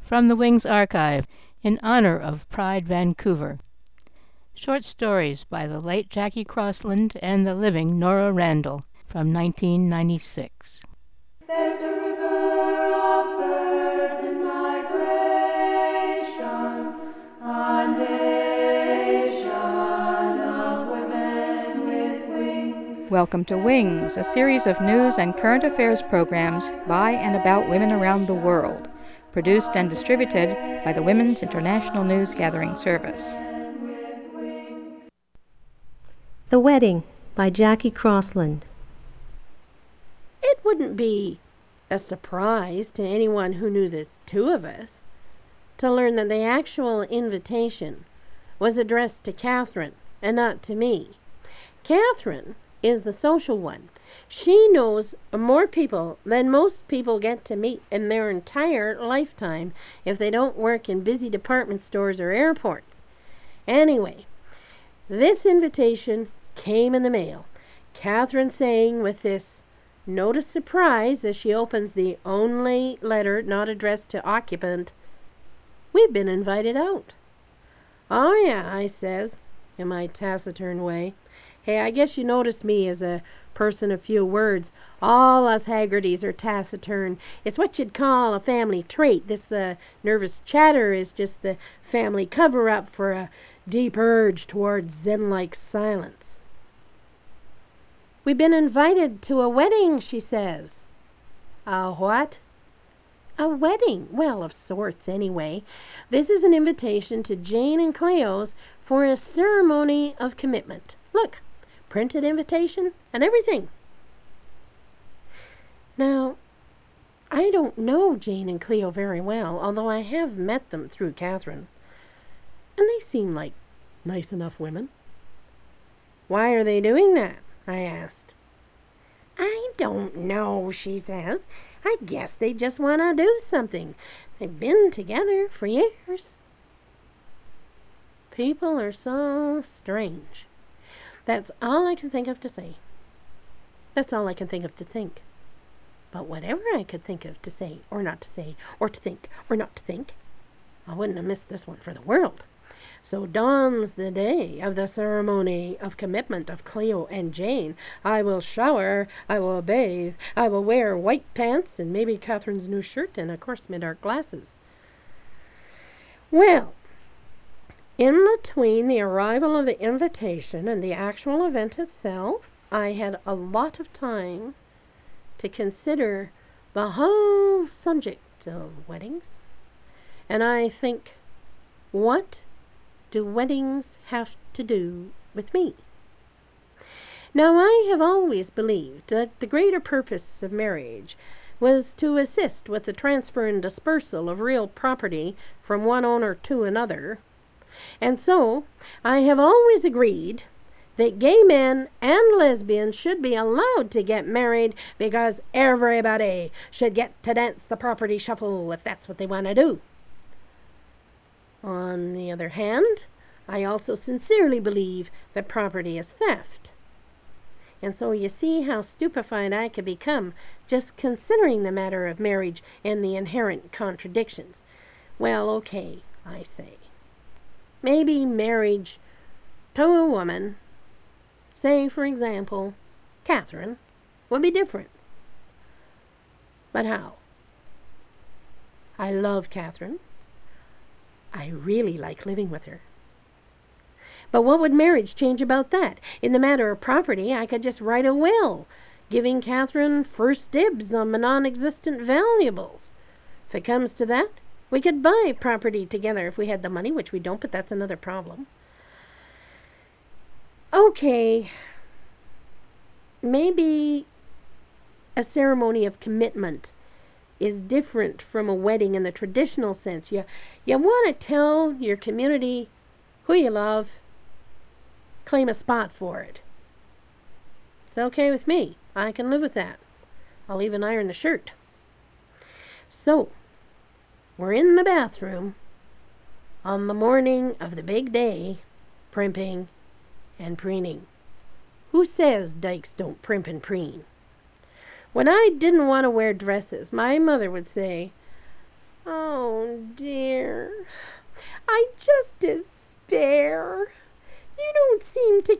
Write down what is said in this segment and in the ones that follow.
from the Wings Archive in honor of Pride Vancouver. Short stories by the late Jackie Crossland and the living Nora Randall from 1996. There's a river of birds in migration, a nation of women with wings. Welcome to Wings, a series of news and current affairs programs by and about women around the world, produced and distributed by the Women's International News Gathering Service. The Wedding by Jackie Crossland. It wouldn't be a surprise to anyone who knew the two of us to learn that the actual invitation was addressed to Catherine and not to me. Catherine is the social one. She knows more people than most people get to meet in their entire lifetime if they don't work in busy department stores or airports. Anyway, this invitation came in the mail. Catherine saying with this note of surprise as she opens the only letter not addressed to occupant, "We've been invited out." "Oh yeah," I says, in my taciturn way. Hey, I guess you notice me as a person of few words. All us Haggertys are taciturn. It's what you'd call a family trait. This nervous chatter is just the family cover-up for a deep urge towards zen-like silence. "We've been invited to a wedding," she says. "A what?" "A wedding. Well, of sorts, anyway. This is an invitation to Jane and Cleo's for a ceremony of commitment. Look, printed invitation and everything." Now, I don't know Jane and Cleo very well, although I have met them through Catherine. And they seem like nice enough women. "Why are they doing that?" I asked. "I don't know," she says. "I guess they just want to do something. They've been together for years." People are so strange. That's all I can think of to say. That's all I can think of to think. But whatever I could think of to say, or not to say, or to think, or not to think, I wouldn't have missed this one for the world. So dawns the day of the ceremony of commitment of Cleo and Jane. I will shower, I will bathe, I will wear white pants and maybe Catherine's new shirt and, of course, my dark glasses. Well, in between the arrival of the invitation and the actual event itself, I had a lot of time to consider the whole subject of weddings. And I think, what do weddings have to do with me? Now, I have always believed that the greater purpose of marriage was to assist with the transfer and dispersal of real property from one owner to another. And so, I have always agreed that gay men and lesbians should be allowed to get married because everybody should get to dance the property shuffle if that's what they want to do. On the other hand, I also sincerely believe that property is theft. And so you see how stupefied I could become just considering the matter of marriage and the inherent contradictions. Well, okay, I say. Maybe marriage to a woman, say for example, Catherine, would be different. But how? I love Catherine. I really like living with her. But what would marriage change about that? In the matter of property, I could just write a will, giving Catherine first dibs on my non-existent valuables. If it comes to that, we could buy property together if we had the money, which we don't, but that's another problem. Okay, maybe a ceremony of commitment is different from a wedding in the traditional sense. You want to tell your community who you love, claim a spot for it. It's okay with me. I can live with that. I'll even iron the shirt. So, we're in the bathroom on the morning of the big day, primping and preening. Who says dykes don't primp and preen? When I didn't want to wear dresses, my mother would say, "Oh, dear,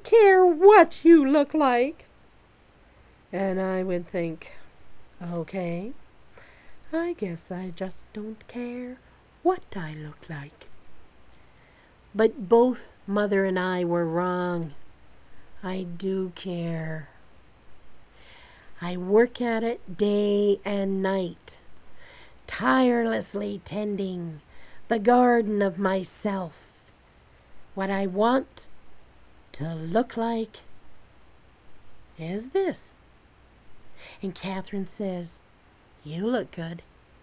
care what you look like. And I would think, okay, I guess I just don't care what I look like. But both Mother and I were wrong. I do care. I work at it day and night, tirelessly tending the garden of myself. What I want to look like is this. And Catherine says, you look good.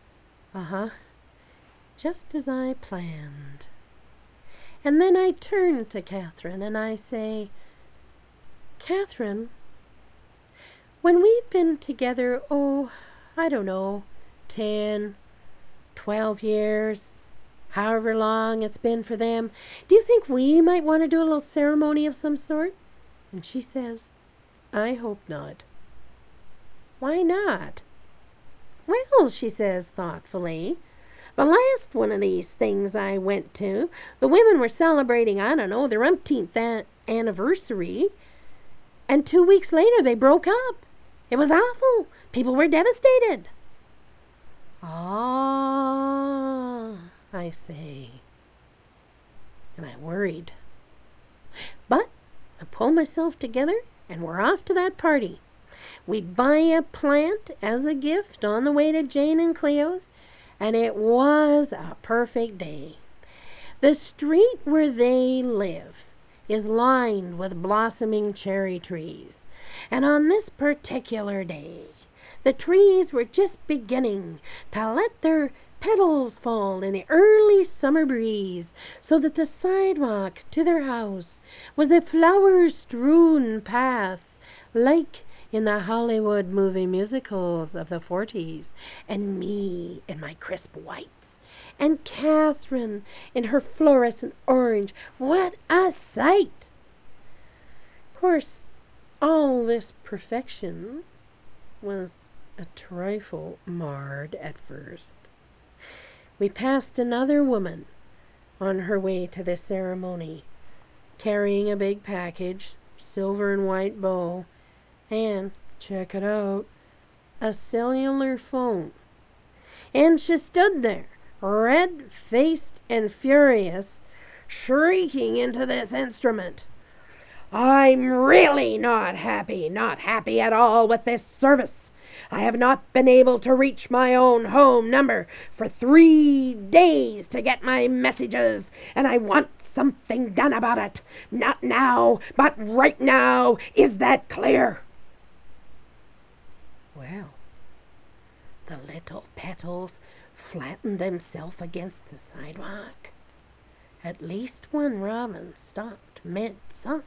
Just as I planned. And then I turn to Catherine and I say, Catherine, when we've been together, I don't know, 10, 12 years, however long it's been for them, do you think we might want to do a little ceremony of some sort? And she says, I hope not. Why not? Well, she says thoughtfully, the last one of these things I went to, the women were celebrating, I don't know, their umpteenth anniversary, and 2 weeks later they broke up. It was awful. People were devastated. Ah, I say. And I worried. But I pulled myself together and we're off to that party. We buy a plant as a gift on the way to Jane and Cleo's, and it was a perfect day. The street where they live is lined with blossoming cherry trees, and on this particular day, the trees were just beginning to let their petals fall in the early summer breeze, so that the sidewalk to their house was a flower-strewn path, like in the Hollywood movie musicals of the 40s, and me in my crisp whites, and Catherine in her fluorescent orange. What a sight! Of course, all this perfection was a trifle marred at first. We passed another woman on her way to the ceremony, carrying a big package, silver and white bow, and, check it out, a cellular phone. And she stood there, red-faced and furious, shrieking into this instrument. I'm really not happy at all with this service. I have not been able to reach my own home number for 3 days to get my messages, and I want something done about it. Not now, but right now. Is that clear? Well, the little petals flattened themselves against the sidewalk. At least one robin stopped mid-song.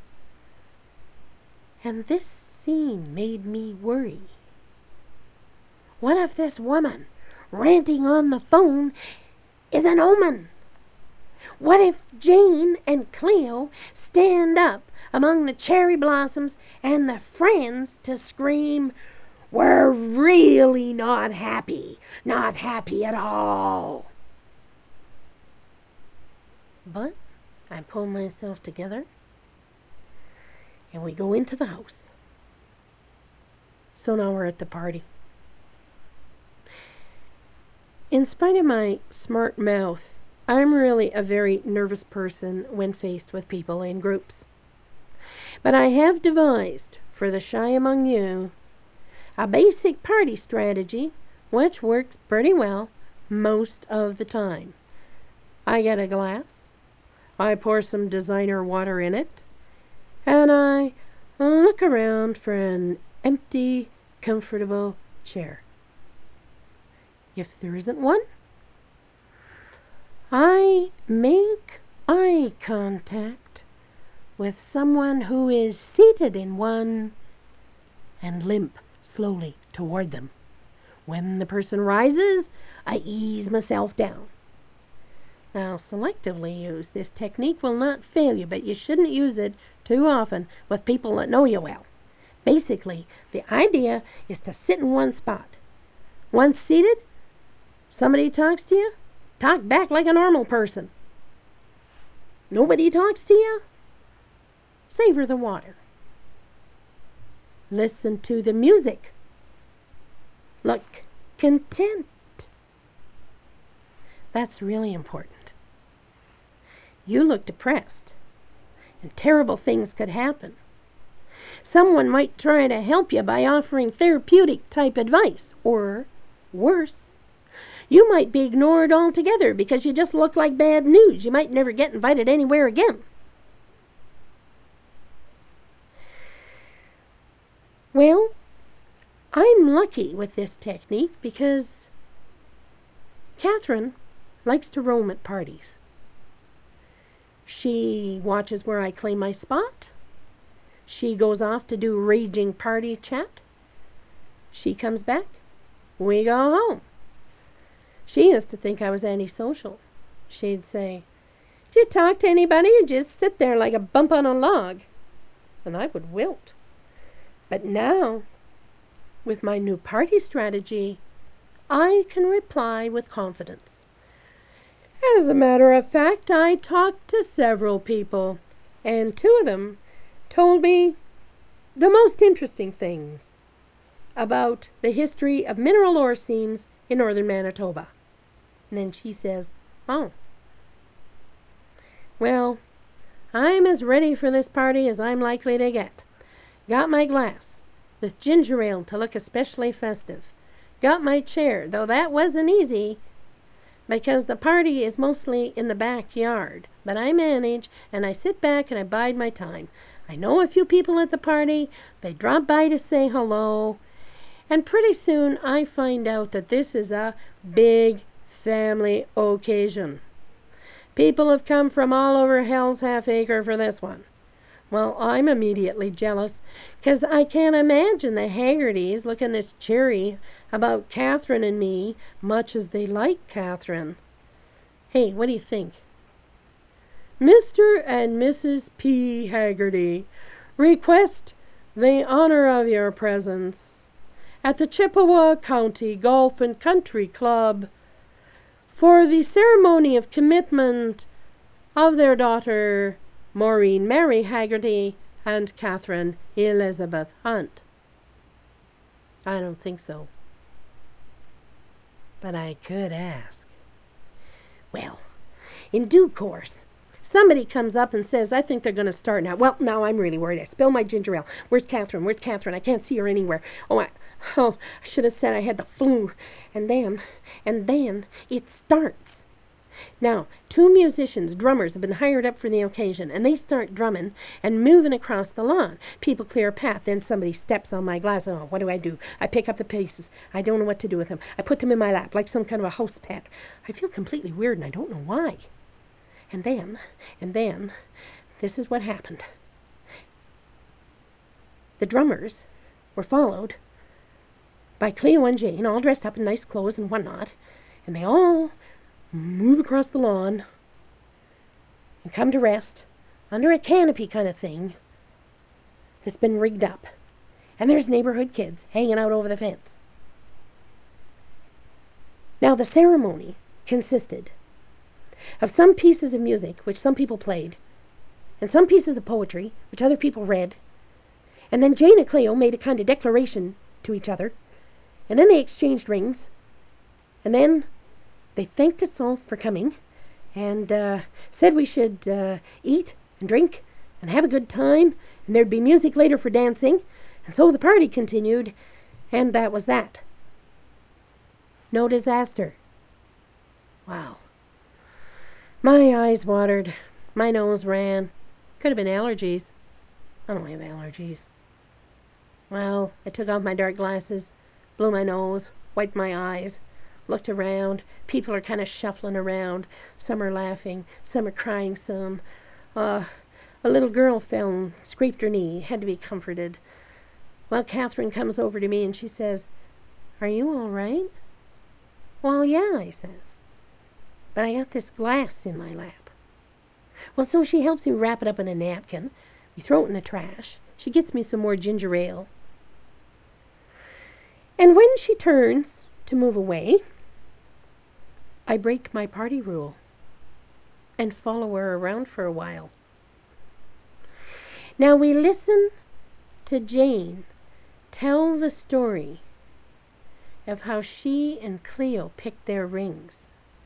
And this scene made me worry. What if this woman ranting on the phone is an omen? What if Jane and Cleo stand up among the cherry blossoms and the friends to scream, we're really not happy at all? But I pull myself together and we go into the house. So now we're at the party. In spite of my smart mouth, I'm really a very nervous person when faced with people in groups. But I have devised, for the shy among you, a basic party strategy which works pretty well most of the time. I get a glass, I pour some designer water in it, and I look around for an empty, comfortable chair. If there isn't one, I make eye contact with someone who is seated in one and limp slowly toward them. When the person rises, I ease myself down. Now, selectively use this technique will not fail you, but you shouldn't use it too often with people that know you well. Basically, the idea is to sit in one spot. Once seated, somebody talks to you, talk back like a normal person. Nobody talks to you, savor the water. Listen to the music. Look content. That's really important. You look depressed, and terrible things could happen. Someone might try to help you by offering therapeutic type advice, or worse, you might be ignored altogether because you just look like bad news. You might never get invited anywhere again. Well, I'm lucky with this technique because Catherine likes to roam at parties. She watches where I claim my spot. She goes off to do raging party chat. She comes back. We go home. She used to think I was antisocial. She'd say, "Do you talk to anybody or just sit there like a bump on a log?" And I would wilt. But now, with my new party strategy, I can reply with confidence. As a matter of fact, I talked to several people, and 2 of them told me the most interesting things about the history of mineral ore seams in northern Manitoba. And then she says, "Oh, well, I'm as ready for this party as I'm likely to get. Got my glass, with ginger ale to look especially festive. Got my chair, though that wasn't easy, because the party is mostly in the backyard. But I manage, and I sit back and I bide my time. I know a few people at the party. They drop by to say hello. And pretty soon I find out that this is a big family occasion. People have come from all over Hell's Half-Acre for this one. Well, I'm immediately jealous, 'cause I can't imagine the Haggertys looking this cheery about Catherine and me, much as they like Catherine. Hey, what do you think? Mr. and Mrs. P. Haggerty request the honor of your presence at the Chippewa County Golf and Country Club for the ceremony of commitment of their daughter, Maureen Mary Haggerty, and Catherine Elizabeth Hunt. I don't think so. But I could ask. Well, in due course, somebody comes up and says, "I think they're going to start now." Well, now I'm really worried. I spilled my ginger ale. Where's Catherine? Where's Catherine? I can't see her anywhere. I should have said I had the flu. And then it starts. Now, 2 musicians, drummers, have been hired up for the occasion, and they start drumming and moving across the lawn. People clear a path. Then somebody steps on my glass. Oh, what do? I pick up the pieces. I don't know what to do with them. I put them in my lap like some kind of a house pet. I feel completely weird, and I don't know why. And then, this is what happened. The drummers were followed by Cleo and Jane, all dressed up in nice clothes and whatnot, and they all move across the lawn and come to rest under a canopy kind of thing that's been rigged up. And there's neighborhood kids hanging out over the fence. Now, the ceremony consisted of some pieces of music, which some people played, and some pieces of poetry, which other people read. And then Jane and Cleo made a kind of declaration to each other, and then they exchanged rings, and then they thanked us all for coming, and said we should eat and drink and have a good time, and there'd be music later for dancing. And so the party continued, and that was that. No disaster. Wow. My eyes watered. My nose ran. Could have been allergies. I don't have allergies. Well, I took off my dark glasses, blew my nose, wiped my eyes, looked around. People are kind of shuffling around. Some are laughing. Some are crying some. A little girl fell and scraped her knee. Had to be comforted. Well, Catherine comes over to me and she says, "Are you all right?" "Well, yeah," I says. "But I got this glass in my lap." Well, so she helps me wrap it up in a napkin. We throw it in the trash. She gets me some more ginger ale. And when she turns to move away, I break my party rule and follow her around for a while. Now we listen to Jane tell the story of how she and Cleo picked their rings.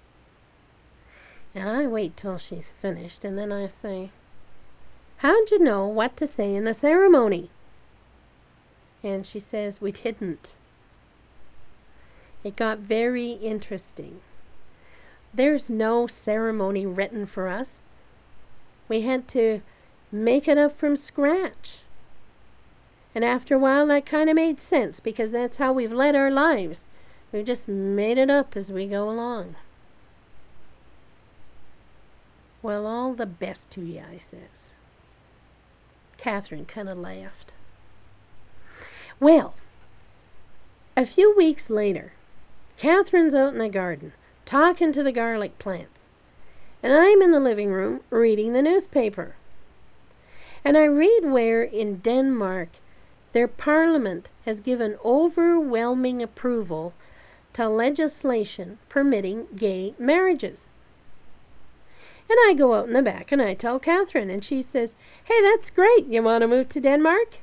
And I wait till she's finished, and then I say, "How'd you know what to say in the ceremony?" And she says, "We didn't." It got very interesting. There's no ceremony written for us. We had to make it up from scratch. And after a while, that kind of made sense, because that's how we've led our lives. We just made it up as we go along. "Well, all the best to you," I says. Catherine kind of laughed. Well, a few weeks later, Catherine's out in the garden, talking to the garlic plants. And I'm in the living room reading the newspaper. And I read where in Denmark their parliament has given overwhelming approval to legislation permitting gay marriages. And I go out in the back and I tell Catherine, and she says, "Hey, that's great. You want to move to Denmark?"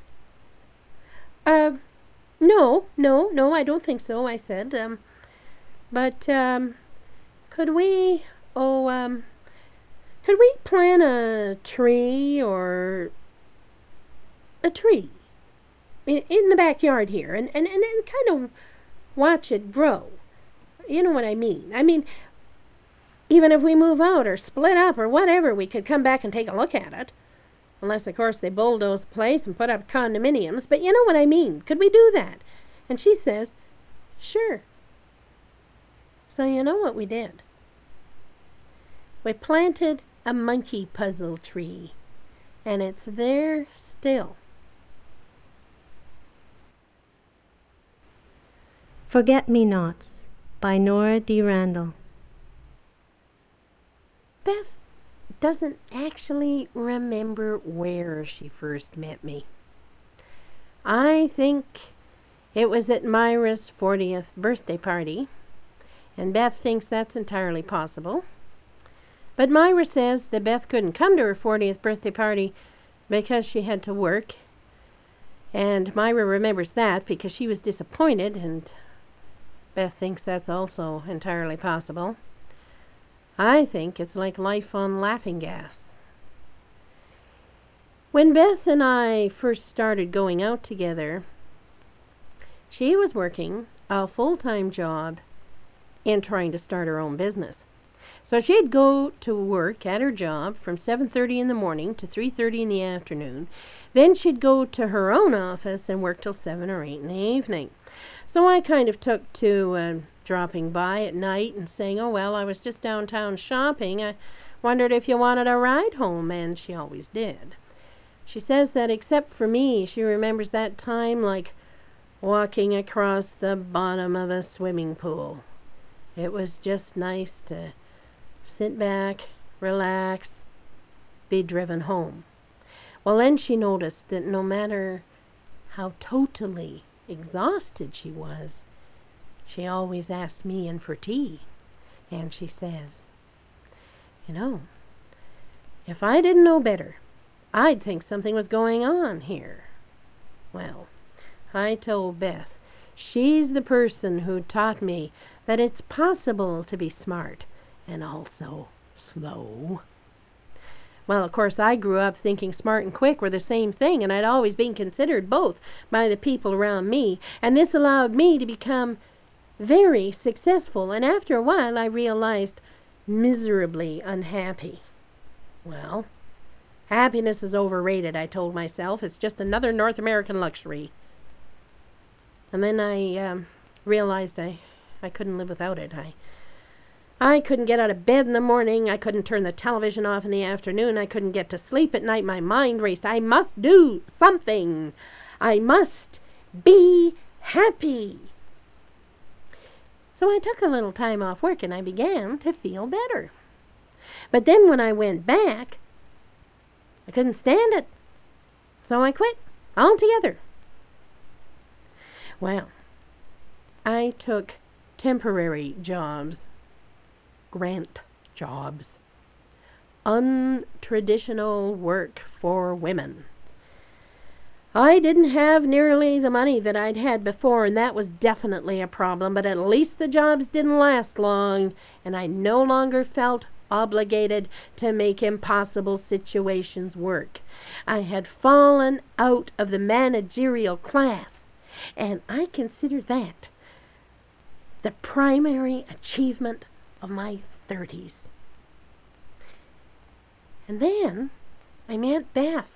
No, I don't think so," I said. But could we plant a tree or a tree in the backyard here and kind of watch it grow? You know what I mean? I mean, even if we move out or split up or whatever, we could come back and take a look at it. Unless, of course, they bulldoze the place and put up condominiums. But you know what I mean. Could we do that? And she says, "Sure." So you know what we did? We planted a monkey puzzle tree. And it's there still. Forget-Me-Nots by Nora D. Randall. Beth doesn't actually remember where she first met me. I think it was at Myra's 40th birthday party, and Beth thinks that's entirely possible. But Myra says that Beth couldn't come to her 40th birthday party because she had to work, and Myra remembers that because she was disappointed, and Beth thinks that's also entirely possible. I think it's like life on laughing gas. When Beth and I first started going out together, she was working a full-time job and trying to start her own business. So she'd go to work at her job from 7:30 in the morning to 3:30 in the afternoon. Then she'd go to her own office and work till 7 or 8 in the evening. So I kind of took to dropping by at night and saying, "Oh, well, I was just downtown shopping. I wondered if you wanted a ride home," and she always did. She says that except for me, she remembers that time like walking across the bottom of a swimming pool. It was just nice to sit back, relax, be driven home. Well, then she noticed that no matter how totally exhausted she was, she always asked me in for tea. And she says, "You know, if I didn't know better, I'd think something was going on here." Well, I told Beth she's the person who taught me that it's possible to be smart and also slow. Well, of course, I grew up thinking smart and quick were the same thing, and I'd always been considered both by the people around me, and this allowed me to become very successful, and after a while I realized miserably unhappy. Well, happiness is overrated, I told myself. It's just another North American luxury. And then I realized I couldn't live without it. I couldn't get out of bed in the morning. I couldn't turn the television off in the afternoon. I couldn't get to sleep at night. My mind raced. I must do something. I must be happy. So I took a little time off work and I began to feel better. But then when I went back, I couldn't stand it. So I quit altogether. Well, I took temporary jobs, grant jobs, untraditional work for women. I didn't have nearly the money that I'd had before, and that was definitely a problem, but at least the jobs didn't last long, and I no longer felt obligated to make impossible situations work. I had fallen out of the managerial class, and I consider that the primary achievement of my 30s. And then I met Beth.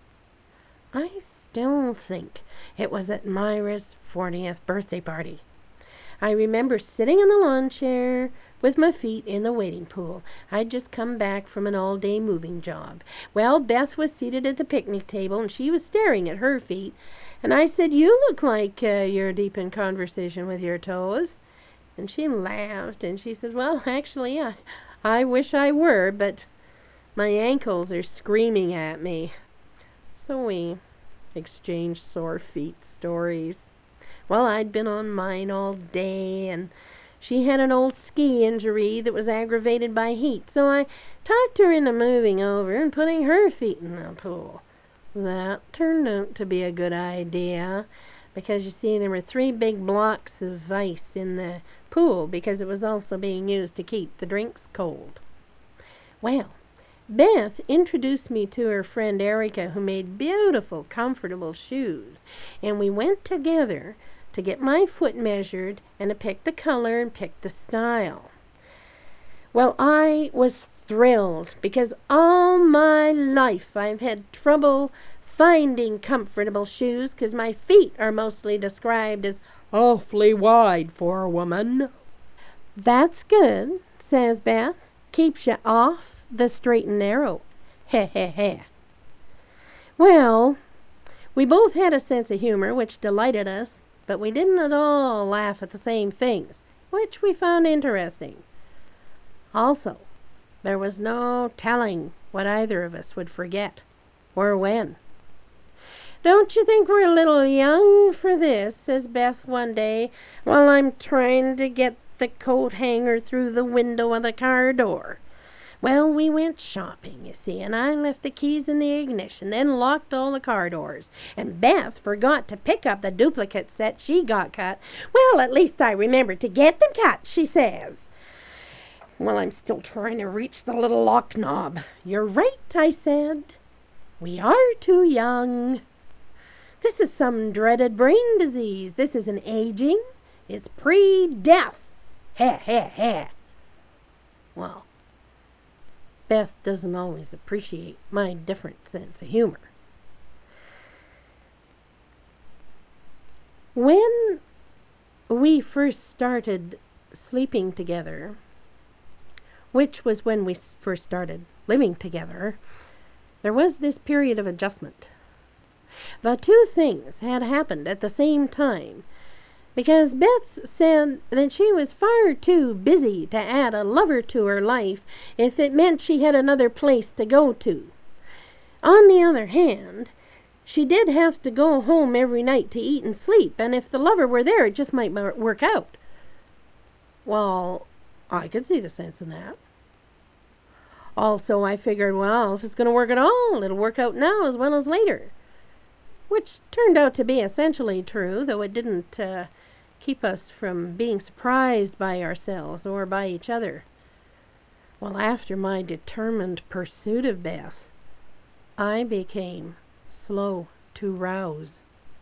I still think it was at Myra's 40th birthday party. I remember sitting in the lawn chair with my feet in the wading pool. I'd just come back from an all-day moving job. Well, Beth was seated at the picnic table, and she was staring at her feet. And I said, "You look like you're deep in conversation with your toes." And she laughed, and she said, "Well, actually, I wish I were, but my ankles are screaming at me." So we exchanged sore feet stories. Well, I'd been on mine all day, and she had an old ski injury that was aggravated by heat, so I talked her into moving over and putting her feet in the pool. That turned out to be a good idea, because you see, there were 3 big blocks of ice in the pool because it was also being used to keep the drinks cold. Well, Beth introduced me to her friend Erica, who made beautiful, comfortable shoes, and we went together to get my foot measured and to pick the color and pick the style. Well, I was thrilled because all my life I've had trouble finding comfortable shoes because my feet are mostly described as awfully wide for a woman. "That's good," says Beth. "Keeps you off the straight and narrow." Heh heh heh. Well, we both had a sense of humor, which delighted us, but we didn't at all laugh at the same things, which we found interesting. Also, there was no telling what either of us would forget, or when. "Don't you think we're a little young for this?" says Beth one day, while I'm trying to get the coat hanger through the window of the car door. Well, we went shopping, you see, and I left the keys in the ignition, then locked all the car doors. And Beth forgot to pick up the duplicate set she got cut. "Well, at least I remembered to get them cut," she says. Well, I'm still trying to reach the little lock knob. "You're right," I said. "We are too young. This is some dreaded brain disease. This isn't aging. It's pre-death. Heh, heh, heh." Well, Beth doesn't always appreciate my different sense of humor. When we first started sleeping together, which was when we first started living together, there was this period of adjustment. The 2 things had happened at the same time, because Beth said that she was far too busy to add a lover to her life if it meant she had another place to go to. On the other hand, she did have to go home every night to eat and sleep, and if the lover were there, it just might work out. Well, I could see the sense in that. Also, I figured, well, if it's going to work at all, it'll work out now as well as later. Which turned out to be essentially true, though it didn't keep us from being surprised by ourselves or by each other. Well, after my determined pursuit of Beth, I became slow to rouse.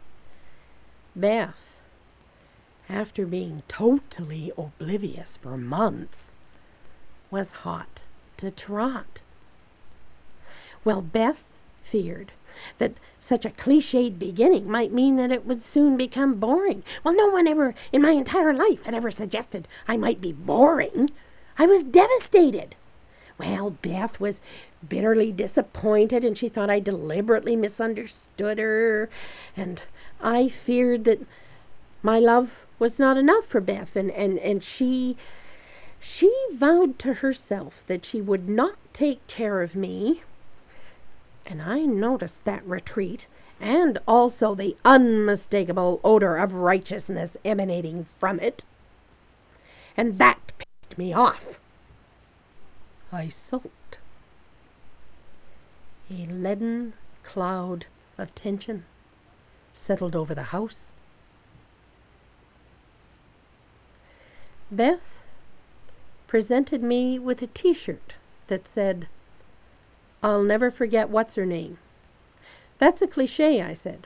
Beth, after being totally oblivious for months, was hot to trot. Well, Beth feared that such a cliched beginning might mean that it would soon become boring. Well, no one ever in my entire life had ever suggested I might be boring. I was devastated. Well, Beth was bitterly disappointed, and she thought I deliberately misunderstood her, and I feared that my love was not enough for Beth, and she vowed to herself that she would not take care of me. And I noticed that retreat, and also the unmistakable odor of righteousness emanating from it. And that pissed me off. I sulked. A leaden cloud of tension settled over the house. Beth presented me with a T-shirt that said, "I'll never forget what's her name." "That's a cliché," I said.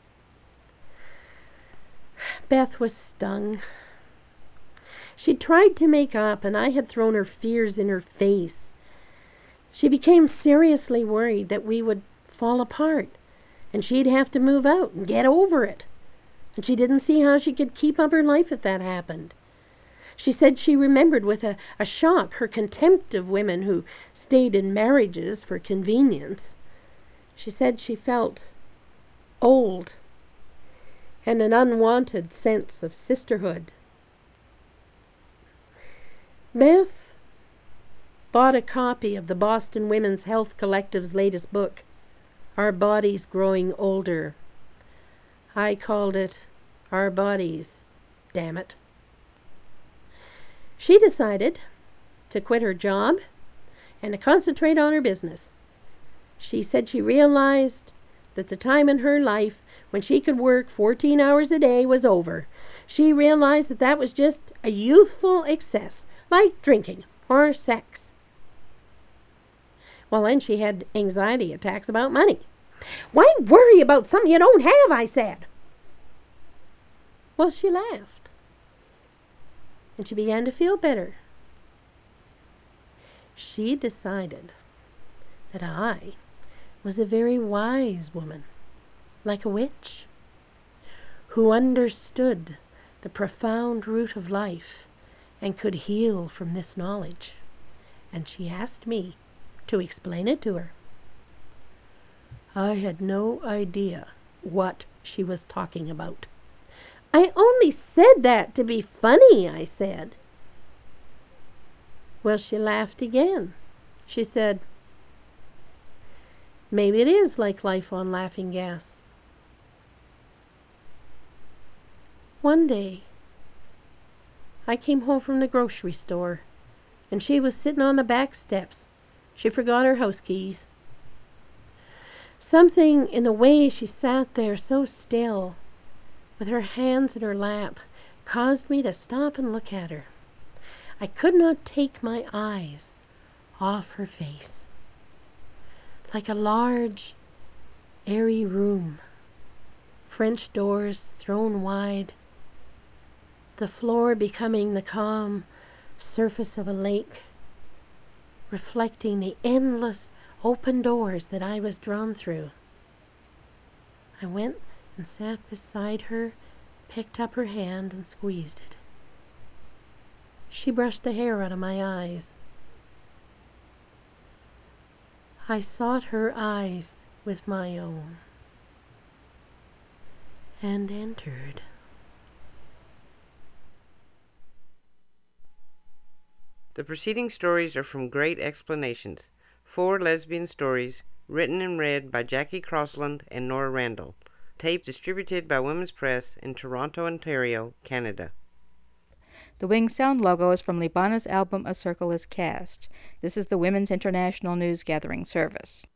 Beth was stung. She'd tried to make up, and I had thrown her fears in her face. She became seriously worried that we would fall apart, and she'd have to move out and get over it. And she didn't see how she could keep up her life if that happened. She said she remembered with a shock her contempt of women who stayed in marriages for convenience. She said she felt old and an unwanted sense of sisterhood. Beth bought a copy of the Boston Women's Health Collective's latest book, Our Bodies Growing Older. I called it Our Bodies, damn it. She decided to quit her job and to concentrate on her business. She said she realized that the time in her life when she could work 14 hours a day was over. She realized that that was just a youthful excess, like drinking or sex. Well, then she had anxiety attacks about money. "Why worry about something you don't have?" I said. Well, she laughed, and she began to feel better. She decided that I was a very wise woman, like a witch, who understood the profound root of life and could heal from this knowledge. And she asked me to explain it to her. I had no idea what she was talking about. "I only said that to be funny," I said. Well, she laughed again. She said, "Maybe it is like life on laughing gas." One day, I came home from the grocery store, and she was sitting on the back steps. She forgot her house keys. Something in the way she sat there so still, with her hands in her lap, caused me to stop and look at her. I could not take my eyes off her face. Like a large, airy room, French doors thrown wide, the floor becoming the calm surface of a lake, reflecting the endless open doors that I was drawn through. I went and sat beside her, picked up her hand and squeezed it. She brushed the hair out of my eyes. I sought her eyes with my own and entered. The preceding stories are from Great Explanations, 4 lesbian stories written and read by Jackie Crossland and Nora Randall. Tape distributed by Women's Press in Toronto, Ontario, Canada. The Wing Sound logo is from Libana's album A Circle is Cast. This is the Women's International News Gathering Service.